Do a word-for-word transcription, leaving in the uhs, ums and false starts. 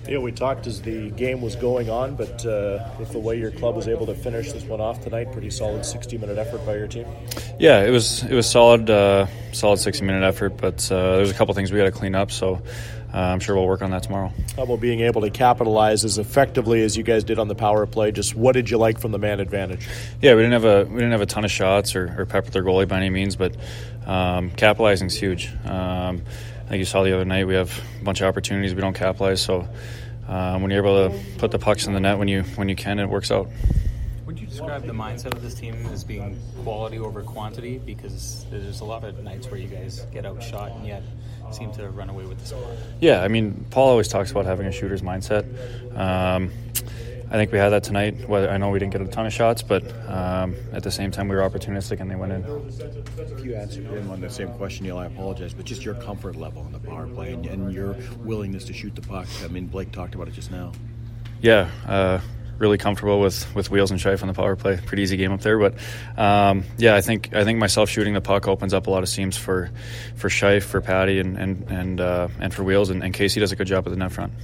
Yeah, we talked as the game was going on, but uh, with the way your club was able to finish this one off tonight, pretty solid sixty-minute effort by your team. Yeah, it was it was solid, uh, solid sixty-minute effort, but uh, there's a couple things we got to clean up, so uh, I'm sure we'll work on that tomorrow. How about being able to capitalize as effectively as you guys did on the power play? Just what did you like from the man advantage? Yeah, we didn't have a we didn't have a ton of shots or, or pepper their goalie by any means, but um, capitalizing is huge. Um, I think you saw the other night we have a bunch of opportunities we don't capitalize. So um, when you're able to put the pucks in the net when you when you can, it works out. Would you describe the mindset of this team as being quality over quantity? Because there's a lot of nights where you guys get outshot and yet seem to run away with the score. Yeah, I mean, Paul always talks about having a shooter's mindset. Um, I think we had that tonight. Whether I know we didn't get a ton of shots, but um, at the same time we were opportunistic and they went in. If you answered him on the same question, Neil, I apologize, but just your comfort level on the power play and, and your willingness to shoot the puck. I mean, Blake talked about it just now. Yeah, uh, really comfortable with, with Wheels and Scheif on the power play. Pretty easy game up there, but um, yeah, I think I think myself shooting the puck opens up a lot of seams for for Scheif, for Patty, and and and uh, and for Wheels, and, and Casey does a good job at the net front.